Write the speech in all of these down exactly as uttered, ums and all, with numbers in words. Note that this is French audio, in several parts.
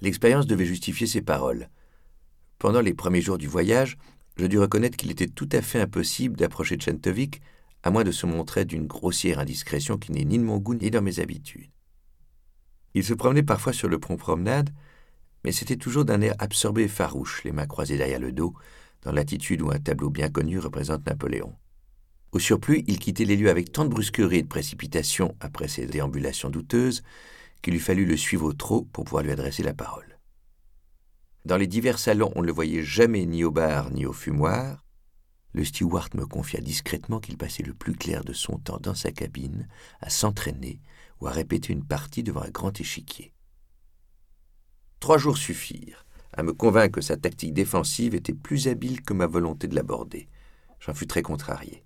L'expérience devait justifier ses paroles. Pendant les premiers jours du voyage, je dus reconnaître qu'il était tout à fait impossible d'approcher Tchentovic, à moins de se montrer d'une grossière indiscrétion qui n'est ni de mon goût ni dans mes habitudes. Il se promenait parfois sur le pont promenade, mais c'était toujours d'un air absorbé et farouche, les mains croisées derrière le dos, dans l'attitude où un tableau bien connu représente Napoléon. Au surplus, il quittait les lieux avec tant de brusquerie et de précipitation après ses déambulations douteuses qu'il eût fallu le suivre au trot pour pouvoir lui adresser la parole. Dans les divers salons, on ne le voyait jamais ni au bar ni au fumoir. Le steward me confia discrètement qu'il passait le plus clair de son temps dans sa cabine, à s'entraîner ou à répéter une partie devant un grand échiquier. Trois jours suffirent à me convaincre que sa tactique défensive était plus habile que ma volonté de l'aborder. J'en fus très contrarié.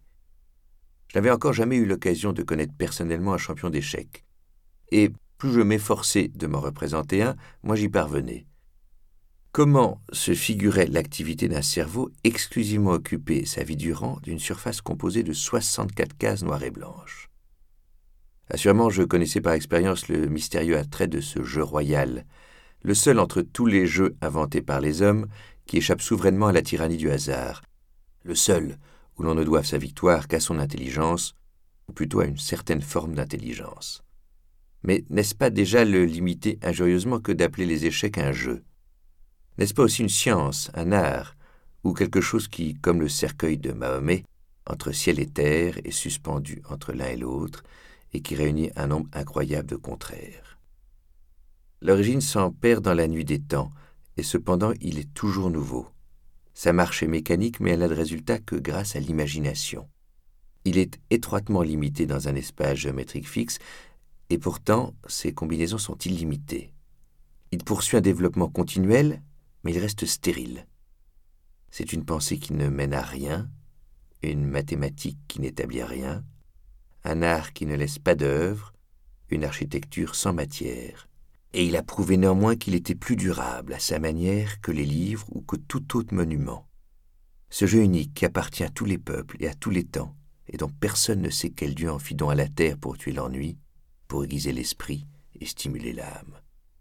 Je n'avais encore jamais eu l'occasion de connaître personnellement un champion d'échecs. Et plus je m'efforçais de m'en représenter un, moins j'y parvenais. Comment se figurait l'activité d'un cerveau exclusivement occupé sa vie durant d'une surface composée de soixante-quatre cases noires et blanches? Assurément, je connaissais par expérience le mystérieux attrait de ce jeu royal, le seul entre tous les jeux inventés par les hommes qui échappe souverainement à la tyrannie du hasard, le seul où l'on ne doive sa victoire qu'à son intelligence, ou plutôt à une certaine forme d'intelligence. Mais n'est-ce pas déjà le limiter injurieusement que d'appeler les échecs un jeu? N'est-ce pas aussi une science, un art, ou quelque chose qui, comme le cercueil de Mahomet, entre ciel et terre est suspendu entre l'un et l'autre, et qui réunit un nombre incroyable de contraires? L'origine s'en perd dans la nuit des temps, et cependant il est toujours nouveau. Sa marche est mécanique, mais elle n'a de résultat que grâce à l'imagination. Il est étroitement limité dans un espace géométrique fixe, et pourtant ses combinaisons sont illimitées. Il poursuit un développement continuel, mais il reste stérile. C'est une pensée qui ne mène à rien, une mathématique qui n'établit rien, un art qui ne laisse pas d'œuvre, une architecture sans matière. Et il a prouvé néanmoins qu'il était plus durable à sa manière que les livres ou que tout autre monument. Ce jeu unique qui appartient à tous les peuples et à tous les temps, et dont personne ne sait quel dieu en fit don à la terre pour tuer l'ennui, pour aiguiser l'esprit et stimuler l'âme.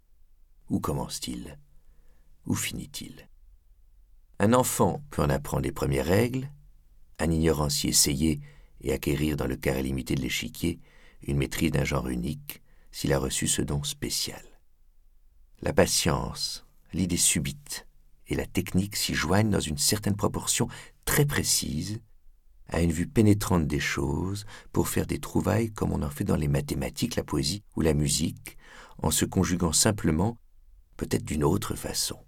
Où commence-t-il? Où finit-il? Un enfant peut en apprendre les premières règles, un ignorant s'y essayer et acquérir dans le carré limité de l'échiquier une maîtrise d'un genre unique s'il a reçu ce don spécial. La patience, l'idée subite et la technique s'y joignent dans une certaine proportion très précise à une vue pénétrante des choses pour faire des trouvailles comme on en fait dans les mathématiques, la poésie ou la musique, en se conjuguant simplement, peut-être d'une autre façon.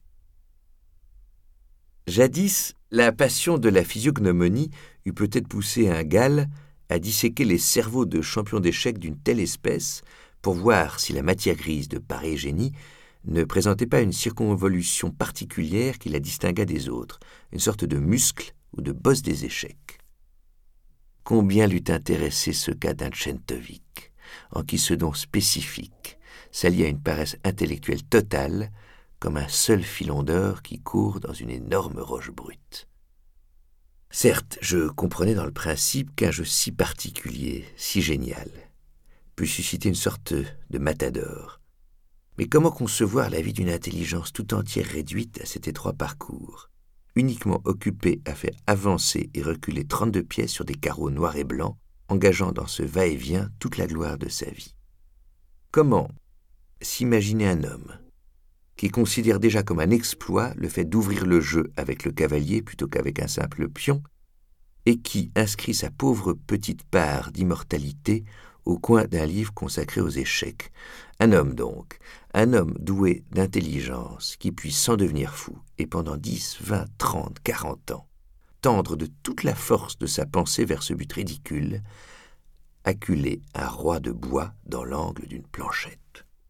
Jadis, la passion de la physiognomonie eût peut-être poussé un Gall à disséquer les cerveaux de champions d'échecs d'une telle espèce pour voir si la matière grise de pareil génie ne présentait pas une circonvolution particulière qui la distinguât des autres, une sorte de muscle ou de bosse des échecs. Combien l'eût intéressé ce cas d'un Tchentovic, en qui ce don spécifique s'allie à une paresse intellectuelle totale, comme un seul filon d'or qui court dans une énorme roche brute. Certes, je comprenais dans le principe qu'un jeu si particulier, si génial, pût susciter une sorte de matador. Mais comment concevoir la vie d'une intelligence tout entière réduite à cet étroit parcours, uniquement occupée à faire avancer et reculer trente-deux pièces sur des carreaux noirs et blancs, engageant dans ce va-et-vient toute la gloire de sa vie? Comment s'imaginer un homme qui considère déjà comme un exploit le fait d'ouvrir le jeu avec le cavalier plutôt qu'avec un simple pion, et qui inscrit sa pauvre petite part d'immortalité au coin d'un livre consacré aux échecs? Un homme donc, un homme doué d'intelligence qui puisse s'en devenir fou, et pendant dix, vingt, trente, quarante ans, tendre de toute la force de sa pensée vers ce but ridicule, acculer un roi de bois dans l'angle d'une planchette.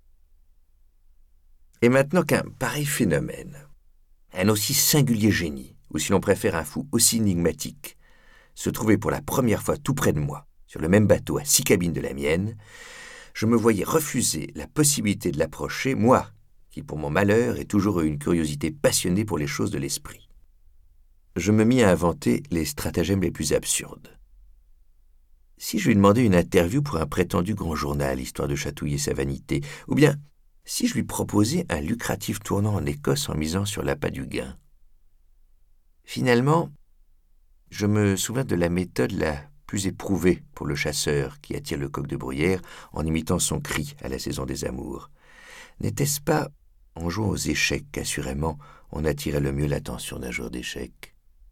Et maintenant qu'un pareil phénomène, un aussi singulier génie, ou si l'on préfère un fou aussi énigmatique, se trouvait pour la première fois tout près de moi, sur le même bateau à six cabines de la mienne, je me voyais refuser la possibilité de l'approcher, moi, qui pour mon malheur ai toujours eu une curiosité passionnée pour les choses de l'esprit. Je me mis à inventer les stratagèmes les plus absurdes. Si je lui demandais une interview pour un prétendu grand journal, histoire de chatouiller sa vanité, ou bien Si je lui proposais un lucratif tournant en Écosse en misant sur l'appât du gain? Finalement, je me souviens de la méthode la plus éprouvée pour le chasseur qui attire le coq de bruyère en imitant son cri à la saison des amours. N'était-ce pas en jouant aux échecs qu'assurément on attirait le mieux l'attention d'un joueur d'échecs?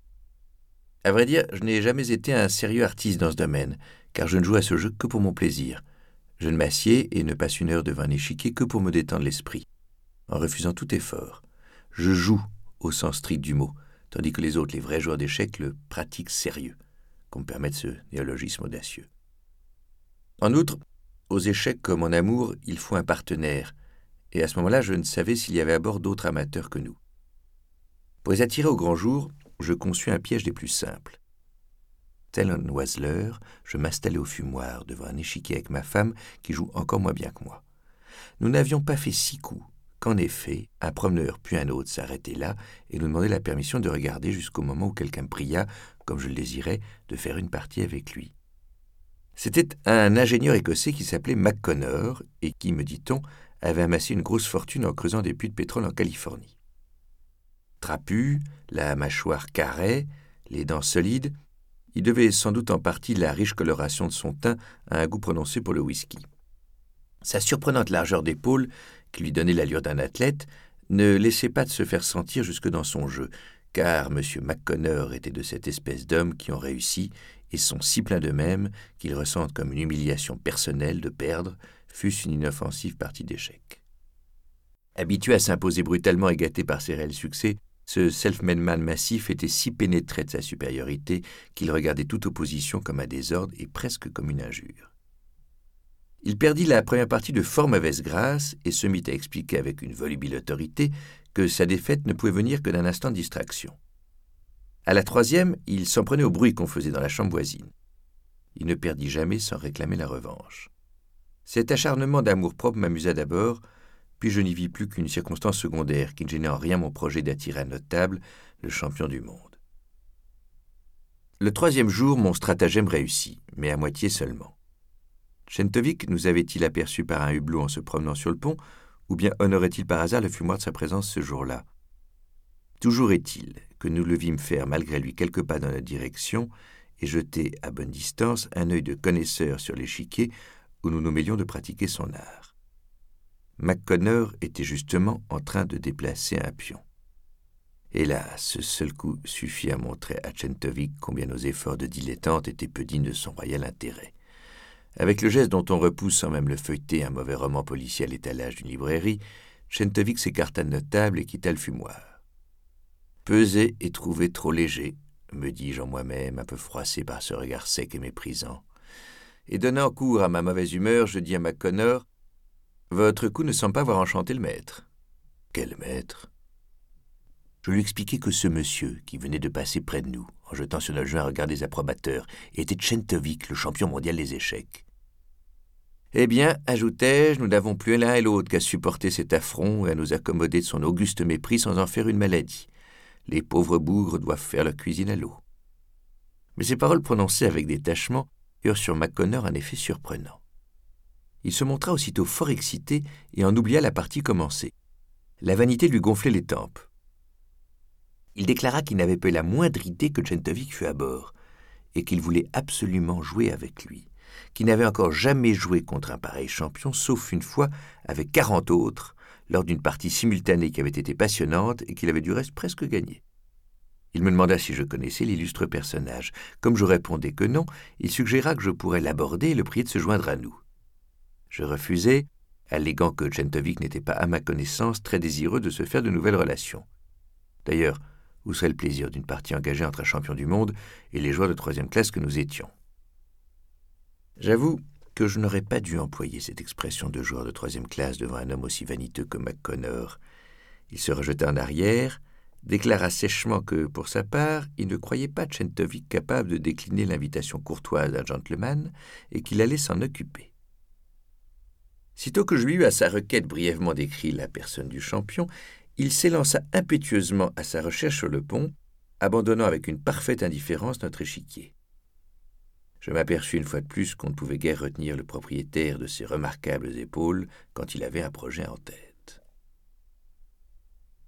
À vrai dire, je n'ai jamais été un sérieux artiste dans ce domaine, car je ne joue à ce jeu que pour mon plaisir. Je ne m'assieds et ne passe une heure devant un échiquier que pour me détendre l'esprit, en refusant tout effort. Je joue au sens strict du mot, tandis que les autres, les vrais joueurs d'échecs, le pratiquent sérieux, qu'on me permette ce néologisme audacieux. En outre, aux échecs comme en amour, il faut un partenaire, et à ce moment-là, je ne savais s'il y avait à bord d'autres amateurs que nous. Pour les attirer au grand jour, je conçus un piège des plus simples. Tel un oiseleur, je m'installai au fumoir devant un échiquier avec ma femme qui joue encore moins bien que moi. Nous n'avions pas fait six coups, qu'en effet, un promeneur puis un autre s'arrêtait là et nous demandait la permission de regarder jusqu'au moment où quelqu'un me pria, comme je le désirais, de faire une partie avec lui. C'était un ingénieur écossais qui s'appelait McConnor et qui, me dit-on, avait amassé une grosse fortune en creusant des puits de pétrole en Californie. Trapu, la mâchoire carrée, les dents solides, il devait sans doute en partie la riche coloration de son teint à un goût prononcé pour le whisky. Sa surprenante largeur d'épaule, qui lui donnait l'allure d'un athlète, ne laissait pas de se faire sentir jusque dans son jeu, car M. McConnor était de cette espèce d'hommes qui ont réussi et sont si pleins d'eux-mêmes qu'ils ressentent comme une humiliation personnelle de perdre, fût-ce une inoffensive partie d'échecs. Habitué à s'imposer brutalement et gâté par ses réels succès, ce self-made man massif était si pénétré de sa supériorité qu'il regardait toute opposition comme un désordre et presque comme une injure. Il perdit la première partie de fort mauvaise grâce et se mit à expliquer avec une volubile autorité que sa défaite ne pouvait venir que d'un instant de distraction. À la troisième, il s'en prenait au bruit qu'on faisait dans la chambre voisine. Il ne perdit jamais sans réclamer la revanche. Cet acharnement d'amour-propre m'amusa d'abord, puis je n'y vis plus qu'une circonstance secondaire qui ne gênait en rien mon projet d'attirer à notre table le champion du monde. Le troisième jour, mon stratagème réussit, mais à moitié seulement. Chentovic nous avait-il aperçus par un hublot en se promenant sur le pont, ou bien honorait-il par hasard le fumoir de sa présence ce jour-là? Toujours est-il que nous le vîmes faire malgré lui quelques pas dans notre direction et jeter à bonne distance un œil de connaisseur sur l'échiquier où nous nous mêlions de pratiquer son art. McConnor était justement en train de déplacer un pion. Hélas, ce seul coup suffit à montrer à Chentovic combien nos efforts de dilettante étaient peu dignes de son royal intérêt. Avec le geste dont on repousse sans même le feuilleter un mauvais roman policier à l'étalage d'une librairie, Chentovic s'écarta de notre table et quitta le fumoir. Pesé et trouvé trop léger, me dis-je en moi-même, un peu froissé par ce regard sec et méprisant. Et donnant cours à ma mauvaise humeur, je dis à McConnor: « Votre coup ne semble pas avoir enchanté le maître. » « Quel maître ?» Je lui expliquai que ce monsieur, qui venait de passer près de nous, en jetant sur notre jeu un regard désapprobateur, était Chentovic, le champion mondial des échecs. « Eh bien, ajoutai-je, nous n'avons plus l'un et l'autre qu'à supporter cet affront et à nous accommoder de son auguste mépris sans en faire une maladie. Les pauvres bougres doivent faire leur cuisine à l'eau. » Mais ces paroles prononcées avec détachement eurent sur McConnor un effet surprenant. Il se montra aussitôt fort excité et en oublia la partie commencée. La vanité lui gonflait les tempes. Il déclara qu'il n'avait pas la moindre idée que Chentovic fût à bord, et qu'il voulait absolument jouer avec lui, qu'il n'avait encore jamais joué contre un pareil champion, sauf une fois avec quarante autres, lors d'une partie simultanée qui avait été passionnante et qu'il avait du reste presque gagnée. Il me demanda si je connaissais l'illustre personnage. Comme je répondais que non, il suggéra que je pourrais l'aborder et le prier de se joindre à nous. Je refusai, alléguant que Chentovic n'était pas à ma connaissance très désireux de se faire de nouvelles relations. D'ailleurs, où serait le plaisir d'une partie engagée entre un champion du monde et les joueurs de troisième classe que nous étions? J'avoue que je n'aurais pas dû employer cette expression de joueur de troisième classe devant un homme aussi vaniteux que McConnor. Il se rejeta en arrière, déclara sèchement que, pour sa part, il ne croyait pas Chentovic capable de décliner l'invitation courtoise d'un gentleman et qu'il allait s'en occuper. Sitôt que je lui eus à sa requête brièvement décrit la personne du champion, il s'élança impétueusement à sa recherche sur le pont, abandonnant avec une parfaite indifférence notre échiquier. Je m'aperçus une fois de plus qu'on ne pouvait guère retenir le propriétaire de ces remarquables épaules quand il avait un projet en tête.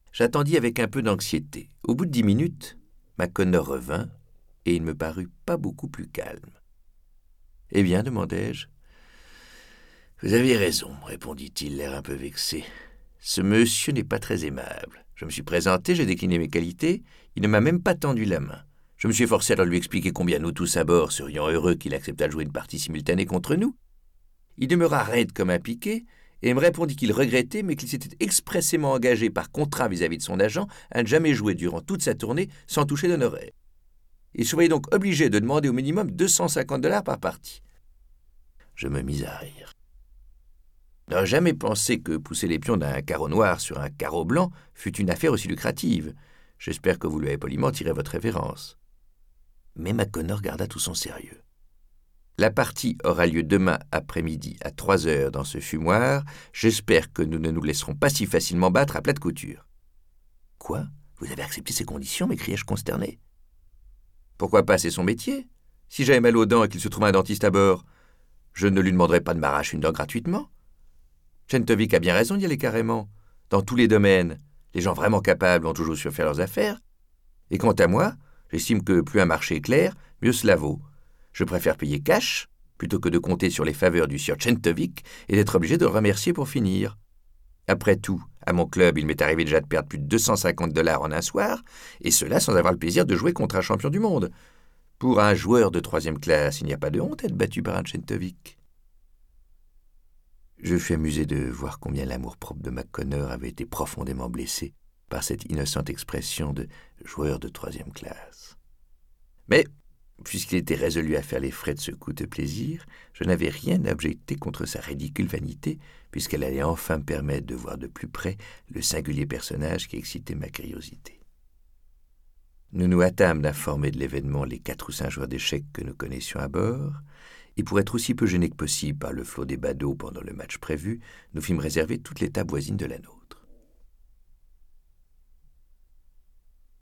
J'attendis avec un peu d'anxiété. Au bout de dix minutes, McConnor revint, et il me parut pas beaucoup plus calme. « Eh bien, demandai-je. »« Vous aviez raison, répondit-il, l'air un peu vexé. Ce monsieur n'est pas très aimable. Je me suis présenté, j'ai décliné mes qualités, il ne m'a même pas tendu la main. Je me suis forcé à lui expliquer combien nous tous à bord serions heureux qu'il acceptât de jouer une partie simultanée contre nous. Il demeura raide comme un piquet, et me répondit qu'il regrettait, mais qu'il s'était expressément engagé par contrat vis-à-vis de son agent à ne jamais jouer durant toute sa tournée sans toucher d'honoraires. Il se voyait donc obligé de demander au minimum deux cent cinquante dollars par partie. Je me mis à rire. Je n'aurais jamais pensé que pousser les pions d'un carreau noir sur un carreau blanc fût une affaire aussi lucrative. J'espère que vous lui avez poliment tiré votre révérence. Mais McConnor garda tout son sérieux. La partie aura lieu demain après-midi à trois heures dans ce fumoir. J'espère que nous ne nous laisserons pas si facilement battre à plate couture. « Quoi ? Vous avez accepté ces conditions ?» m'écriai-je consterné. « Pourquoi pas, c'est son métier. Si j'avais mal aux dents et qu'il se trouve un dentiste à bord, je ne lui demanderais pas de m'arracher une dent gratuitement. Chentovic a bien raison d'y aller carrément. Dans tous les domaines, les gens vraiment capables ont toujours su faire leurs affaires. Et quant à moi, j'estime que plus un marché est clair, mieux cela vaut. Je préfère payer cash plutôt que de compter sur les faveurs du sieur Chentovic et d'être obligé de le remercier pour finir. Après tout, à mon club, il m'est arrivé déjà de perdre plus de deux cent cinquante dollars en un soir, et cela sans avoir le plaisir de jouer contre un champion du monde. Pour un joueur de troisième classe, il n'y a pas de honte à être battu par un Chentovic. » Je fus amusé de voir combien l'amour-propre de McConnor avait été profondément blessé par cette innocente expression de « joueur de troisième classe ». Mais, puisqu'il était résolu à faire les frais de ce coûteux plaisir, je n'avais rien à objecter contre sa ridicule vanité, puisqu'elle allait enfin me permettre de voir de plus près le singulier personnage qui excitait ma curiosité. Nous nous hâtâmes d'informer de l'événement les quatre ou cinq joueurs d'échecs que nous connaissions à bord, et pour être aussi peu gênés que possible par le flot des badauds pendant le match prévu, nous fîmes réserver toutes les tables voisines de la nôtre.